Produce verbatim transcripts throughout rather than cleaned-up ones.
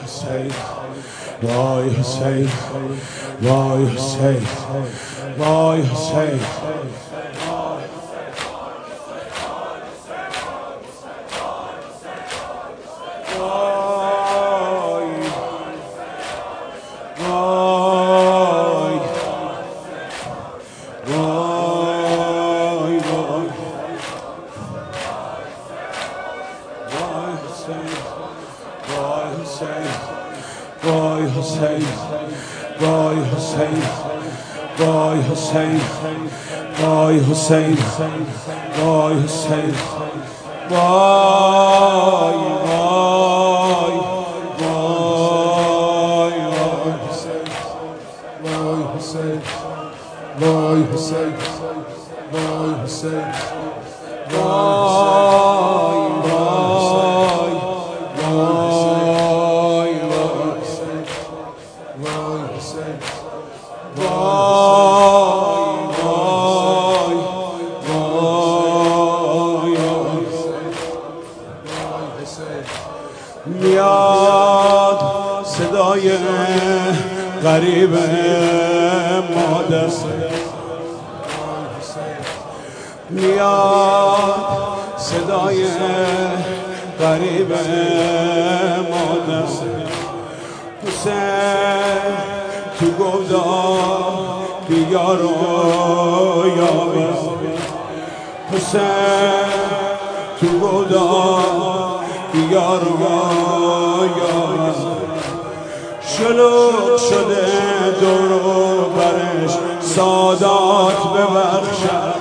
حسین وای حسین وای حسین وای حسین وای حسین وای حسین وای حسین وای حسین وای حسین وای وای وای وای حسین وای حسین وای حسین وای میاد صدای غریب مادر میاد صدای غریب مادر حسین تو گودار بیار و یابر حسین تو گودار بیار و یابر شلوغ شده دور و برش سادات ببخشد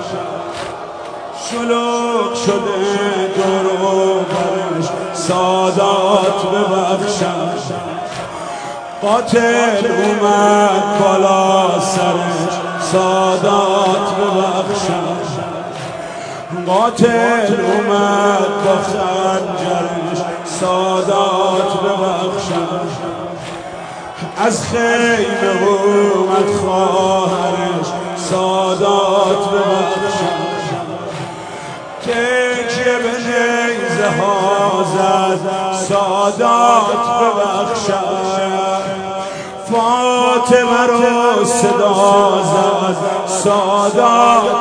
شلوغ شده دور و برش سادات ببخشد قاتل اومد بالا سرش سادات ببخشد قاتل اومد با خنجرش سادات ببخشد از خیمه اومد خواهرش سادات ببخشد تکیه به نیزه ها زد سادات ببخشد فاطمه رو صدا زد سادات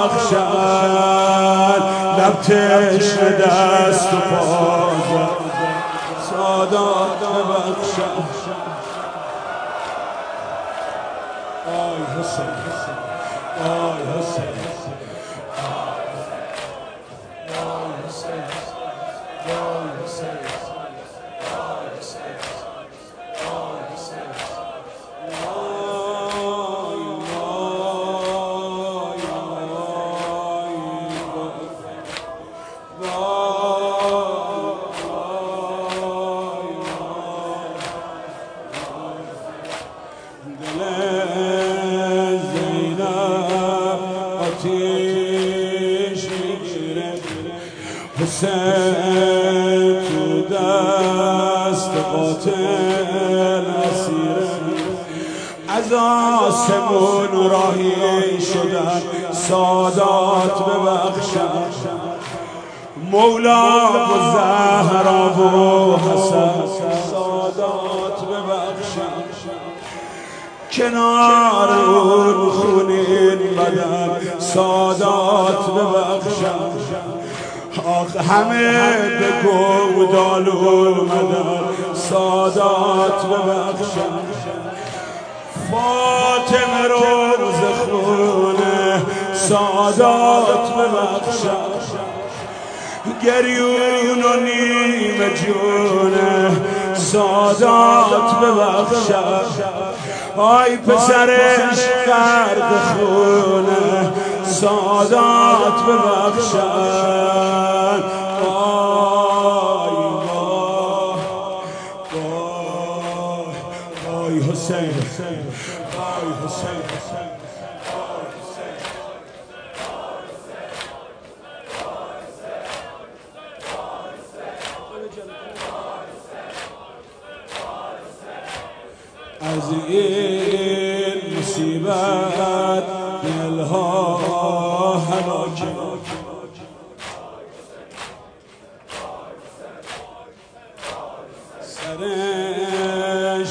ببخشد لب تشنه دست و پا زد سادات ببخشد آی حسین آی حسین حسین تو دست قاتل اسیره از آسمون راهی شدن سادات ببخشد مولا و زهرا و حسن سادات ببخشد کنار اون خونین بدن سادات ببخشد آخ همه به گودال اومدن سادات ببخشد فاطمه روز خونه سادات ببخشد گریون و نیمه جونه سادات ببخشد آی پسرش غرق خونه سادات ببخشد وای وای وای وای حسین وای حسین از این مصیبت دلها هلاکه سر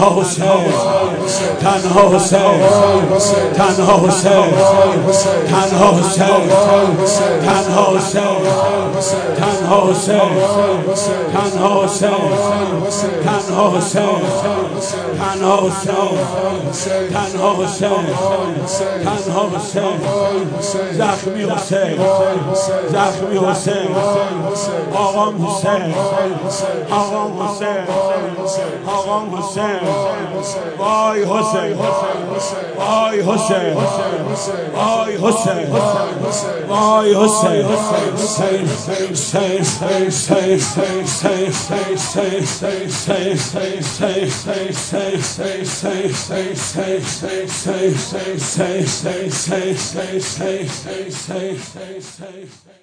تنها حسین، تنها حسین، تنها حسین، تنها حسین، تنها حسین، تنها حسین، تنها حسین، تنها حسین، تنها حسین، تنها حسین، تنها حسین، زخمی حسین، زخمی حسین، آقام حسین، آقام حسین، آقام حسین، وای حسین، وای حسین، وای حسین، وای حسین، حسین، حسین، حسین، حسین، حسین،